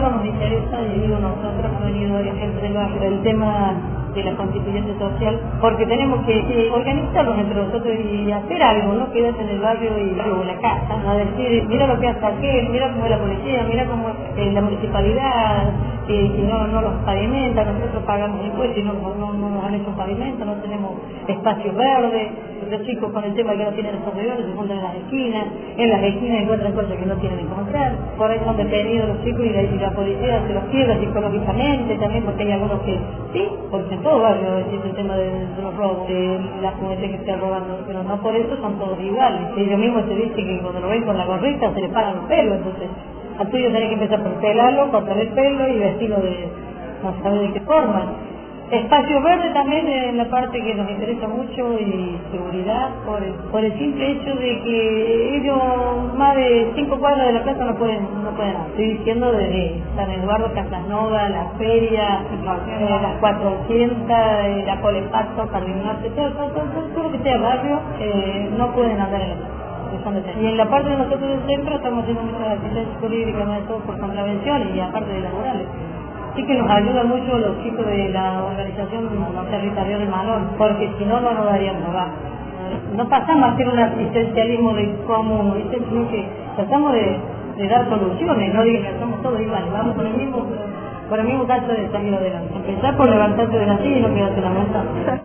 nosotros nos interesa, y digo nosotros, que venido varias gente del barrio, el tema de la constituyente social, porque tenemos que organizarnos entre nosotros y hacer algo, no quedarse en el barrio y en la casa, a decir, mira lo que hace aquel, mira cómo es la policía, mira cómo es la municipalidad, que no los pavimenta, nosotros pagamos impuestos y no nos han hecho pavimento, no tenemos espacios verdes, los chicos con el tema que no tienen alrededor se juntan en las esquinas encuentran cosas que no tienen que encontrar, por ahí son detenidos los chicos y la policía se los quiebra psicológicamente también, porque hay algunos que sí, porque en todo barrio existe el tema de los robos, de la juventud que está robando, pero no por eso son todos iguales. Ellos mismos se dice que cuando lo ven con la gorrita se les paran los pelos, entonces al tuyo tenés que empezar por pelarlo, cortar el pelo y vestirlo de no sabe de qué forma. Espacio verde también en la parte que nos interesa mucho, y seguridad por el simple hecho de que ellos más de 5 cuadras de la plaza no pueden hacer. Estoy diciendo desde San Eduardo, Casasnova, la feria, las 400, la Colepato, Jardín Norte, todo lo que sea barrio, no pueden andar en la plaza. Y en la parte de nosotros del centro estamos haciendo muchas actividades jurídicas, más de todo por contravenciones y aparte de laborales. Sí que nos ayuda mucho los chicos de la organización territorial del Malón, porque si no, no nos daríamos abajo. No pasamos a hacer un asistencialismo de común, ¿viste? Sino que tratamos de dar soluciones, no digan que somos todos iguales, vamos por el mismo caso de salir adelante. Empezar por levantarte de la silla y no quedarte en la mesa.